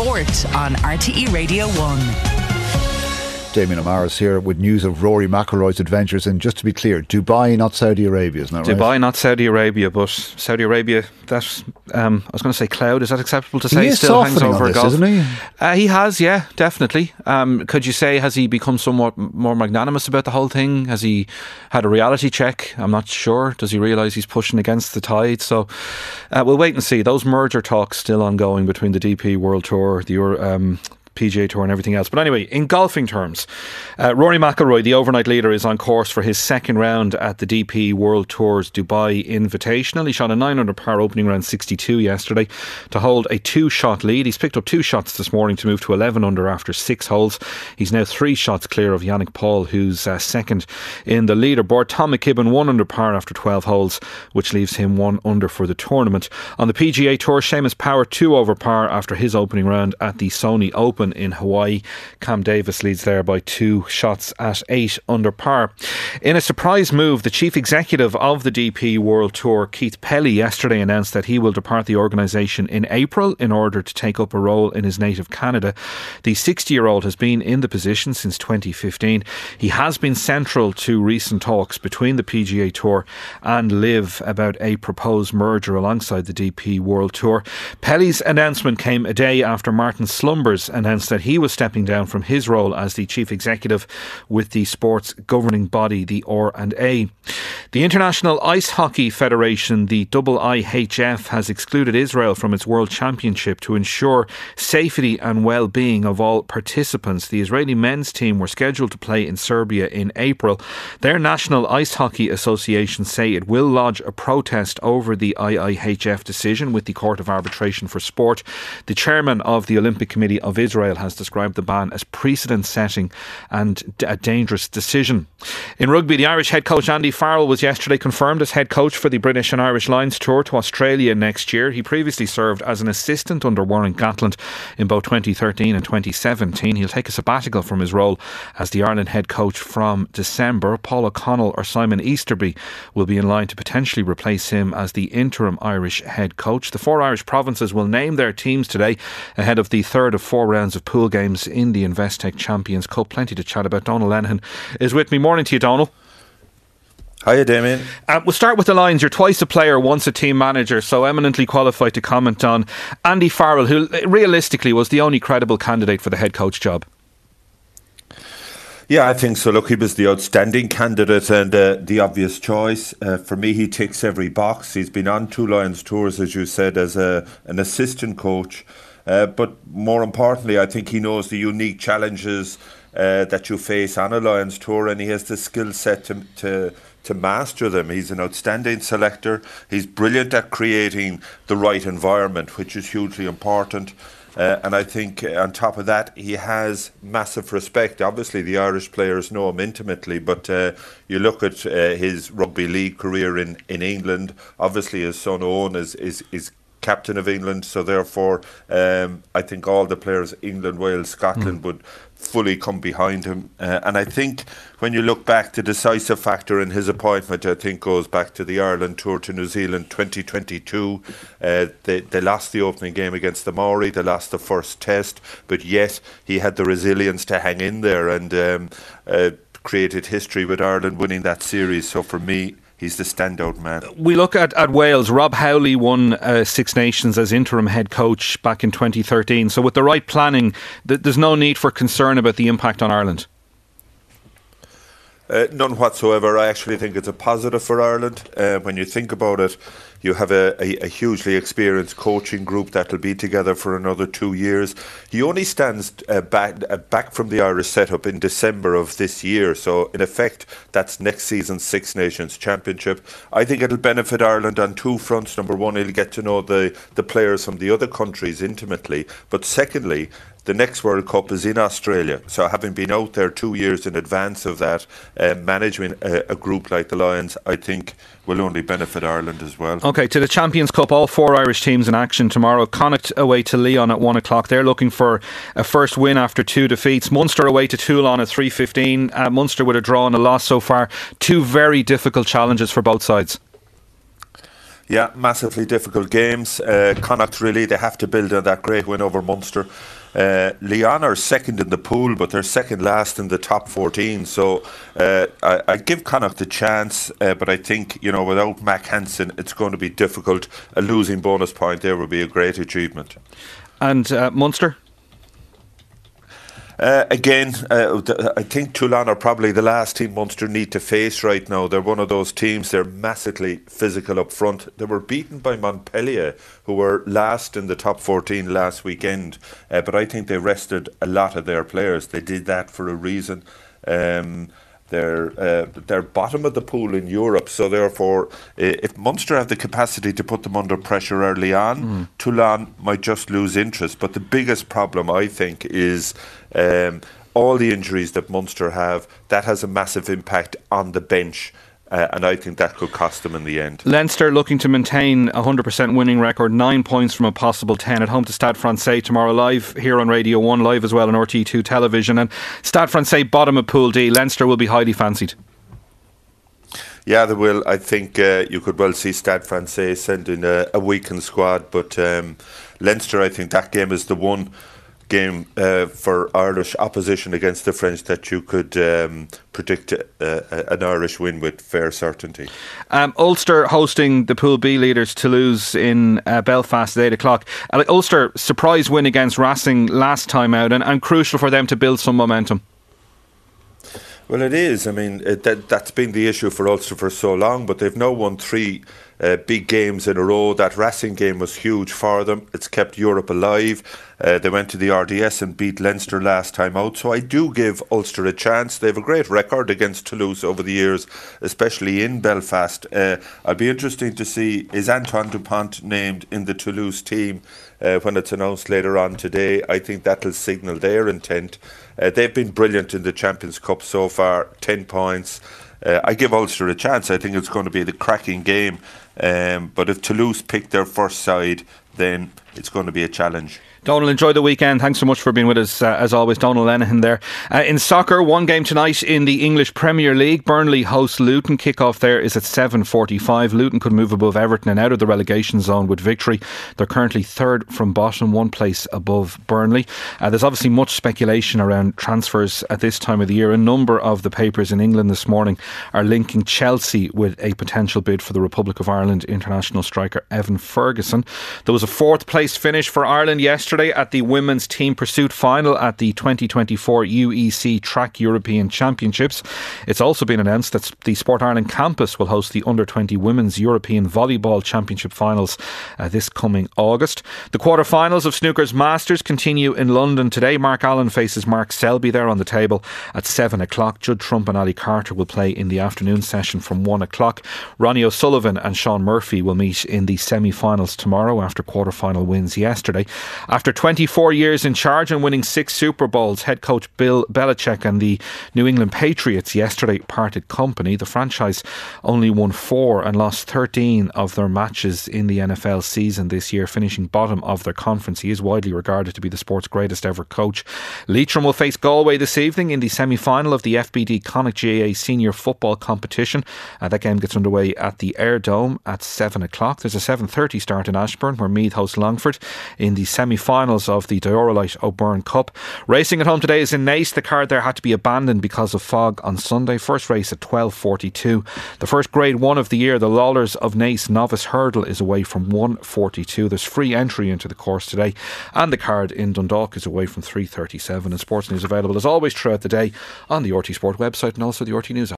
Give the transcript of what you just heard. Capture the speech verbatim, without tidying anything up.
Sport on R T E Radio one. Damien O'Mara's here with news of Rory McIlroy's adventures in, just to be clear, Dubai, not Saudi Arabia, isn't that right? Dubai, not Saudi Arabia, but Saudi Arabia, that, um, I was going to say cloud, is that acceptable to say? He is Still hangs softening over on this, golf. isn't he? Uh, he has, yeah, definitely. Um, could you say, has he become somewhat more magnanimous about the whole thing? Has he had a reality check? I'm not sure. Does he realise he's pushing against the tide? So uh, we'll wait and see. Those merger talks still ongoing between the D P World Tour, the Euro, um, P G A Tour and everything else. But anyway, in golfing terms, uh, Rory McIlroy, the overnight leader, is on course for his second round at the D P World Tour's Dubai Invitational. He shot a nine under par opening round sixty-two yesterday to hold a two-shot lead. He's picked up two shots this morning to move to eleven under after six holes. He's now three shots clear of Yannick Paul, who's uh, second in the leaderboard. Tom McKibben one under par after twelve holes, which leaves him one under for the tournament. On the P G A Tour, Seamus Power two over par after his opening round at the Sony Open in Hawaii. Cam Davis leads there by two shots at eight under par. In a surprise move, the chief executive of the D P World Tour, Keith Pelly, yesterday announced that he will depart the organisation in April in order to take up a role in his native Canada. The sixty-year-old has been in the position since twenty fifteen. He has been central to recent talks between the P G A Tour and LIV about a proposed merger alongside the D P World Tour. Pelly's announcement came a day after Martin Slumbers announced that he was stepping down from his role as the chief executive with the sports governing body, the R and A. The International Ice Hockey Federation, the I I H F, has excluded Israel from its World Championship to ensure safety and well-being of all participants. The Israeli men's team were scheduled to play in Serbia in April. Their National Ice Hockey Association say it will lodge a protest over the I I H F decision with the Court of Arbitration for Sport. The chairman of the Olympic Committee of Israel has described the ban as precedent-setting and a dangerous decision. In rugby, the Irish head coach Andy Farrell was yesterday confirmed as head coach for the British and Irish Lions tour to Australia next year. He previously served as an assistant under Warren Gatland in both twenty thirteen and twenty seventeen. He'll take a sabbatical from his role as the Ireland head coach from December. Paul O'Connell or Simon Easterby will be in line to potentially replace him as the interim Irish head coach. The four Irish provinces will name their teams today ahead of the third of four rounds of pool games in the Investec Champions Cup. Plenty to chat about. Donal Lenihan is with me. Morning to you, Donal. Hiya, Damien. Uh, we'll start with the Lions. You're twice a player, once a team manager, so eminently qualified to comment on Andy Farrell, who realistically was the only credible candidate for the head coach job. Yeah, I think so. Look, he was the outstanding candidate and uh, the obvious choice. Uh, for me, he ticks every box. He's been on two Lions tours, as you said, as a, an assistant coach. Uh, but more importantly, I think he knows the unique challenges uh, that you face on a Lions tour, and he has the skill set to, to to master them. He's an outstanding selector. He's brilliant at creating the right environment, which is hugely important. Uh, and I think uh, on top of that, he has massive respect. Obviously, the Irish players know him intimately, but uh, you look at uh, his rugby league career in, in England. Obviously, his son Owen is is, is captain of England, so therefore um, I think all the players, England, Wales, Scotland, mm. would fully come behind him. Uh, and I think when you look back, the decisive factor in his appointment, I think, goes back to the Ireland tour to New Zealand twenty twenty-two. Uh, they, they lost the opening game against the Maori, they lost the first test, but yet he had the resilience to hang in there and um, uh, created history with Ireland winning that series. So for me, he's the standout man. We look at, at Wales. Rob Howley won uh, Six Nations as interim head coach back in twenty thirteen. So with the right planning, th- there's no need for concern about the impact on Ireland. Uh, none whatsoever. I actually think it's a positive for Ireland. Uh, when you think about it, you have a, a, a hugely experienced coaching group that will be together for another two years. He only stands uh, back, uh, back from the Irish setup in December of this year. So, in effect, that's next season's Six Nations Championship. I think it'll benefit Ireland on two fronts. Number one, he'll get to know the, the players from the other countries intimately. But secondly, the next World Cup is in Australia. So having been out there two years in advance of that, uh, managing a, a group like the Lions, I think will only benefit Ireland as well. OK, to the Champions Cup, all four Irish teams in action tomorrow. Connacht away to Leon at one o'clock. They're looking for a first win after two defeats. Munster away to Toulon at three fifteen. Uh, Munster with a draw and a loss so far. Two very difficult challenges for both sides. Yeah, massively difficult games. Uh, Connacht, really, they have to build on that great win over Munster. Uh, Leon are second in the pool, but they're second last in the top fourteen. So uh, I, I give Connacht a chance, uh, but I think, you know, without Mac Hansen, it's going to be difficult. A losing bonus point there would be a great achievement. And uh, Munster? Uh, again, uh, I think Toulon are probably the last team Munster need to face right now. They're one of those teams, they're massively physical up front. They were beaten by Montpellier, who were last in the top fourteen last weekend. Uh, but I think they rested a lot of their players. They did that for a reason. Um, They're uh, they're bottom of the pool in Europe, so therefore, uh, if Munster have the capacity to put them under pressure early on, mm. Toulon might just lose interest. But the biggest problem, I think, is um, all the injuries that Munster have. That has a massive impact on the bench. Uh, and I think that could cost them in the end. Leinster looking to maintain a one hundred percent winning record, nine points from a possible ten at home to Stade Francais tomorrow, live here on Radio one, live as well on R T two television. And Stade Francais bottom of Pool D. Leinster will be highly fancied. Yeah, they will. I think uh, you could well see Stade Francais sending a, a weakened squad, but um, Leinster, I think that game is the one game uh, for Irish opposition against the French that you could um, predict uh, an Irish win with fair certainty. Um, Ulster hosting the Pool B leaders Toulouse in uh, Belfast at eight o'clock. Uh, Ulster surprise win against Racing last time out, and, and crucial for them to build some momentum. Well, it is. I mean, it, that, that's been the issue for Ulster for so long, but they've now won three uh, big games in a row. That Racing game was huge for them. It's kept Europe alive. Uh, they went to the R D S and beat Leinster last time out. So I do give Ulster a chance. They have a great record against Toulouse over the years, especially in Belfast. Uh, I'll be interesting to see, is Antoine Dupont named in the Toulouse team uh, when it's announced later on today? I think that'll signal their intent. Uh, they've been brilliant in the Champions Cup so far, ten points. Uh, I give Ulster a chance. I think it's going to be the cracking game. Um, but if Toulouse pick their first side, then it's going to be a challenge. Donal, enjoy the weekend. Thanks so much for being with us, uh, as always. Donal Lenihan there. Uh, in soccer, one game tonight in the English Premier League. Burnley hosts Luton. Kick-off there is at seven forty-five. Luton could move above Everton and out of the relegation zone with victory. They're currently third from bottom, one place above Burnley. Uh, there's obviously much speculation around transfers at this time of the year. A number of the papers in England this morning are linking Chelsea with a potential bid for the Republic of Ireland international striker Evan Ferguson. There was a fourth place finish for Ireland yesterday at the Women's Team Pursuit Final at the twenty twenty-four U E C Track European Championships. It's also been announced that the Sport Ireland campus will host the under twenty Women's European Volleyball Championship Finals uh, this coming August. The quarter-finals of Snooker's Masters continue in London today. Mark Allen faces Mark Selby there on the table at seven o'clock. Judd Trump and Ali Carter will play in the afternoon session from one o'clock. Ronnie O'Sullivan and Sean Murphy will meet in the semi-finals tomorrow after quarter-final wins yesterday. After twenty-four years in charge and winning six Super Bowls, head coach Bill Belichick and the New England Patriots yesterday parted company. The franchise only won four and lost thirteen of their matches in the N F L season this year, finishing bottom of their conference. He is widely regarded to be the sport's greatest ever coach. Leitrim will face Galway this evening in the semi-final of the F B D Connacht G A A Senior Football Competition. Uh, that game gets underway at the Air Dome at seven o'clock. There's a seven thirty start in Ashbourne, where Meath hosts Longford in the semi-final finals of the Diorolite O'Byrne Cup. Racing at home today is in Naas. The card there had to be abandoned because of fog on Sunday. First race at twelve forty-two. The first grade one of the year, the Lawlers of Naas Novice Hurdle, is away from one forty-two. There's free entry into the course today, and the card in Dundalk is away from three thirty-seven. And sports news available as always throughout the day on the R T Sport website and also the R T News app.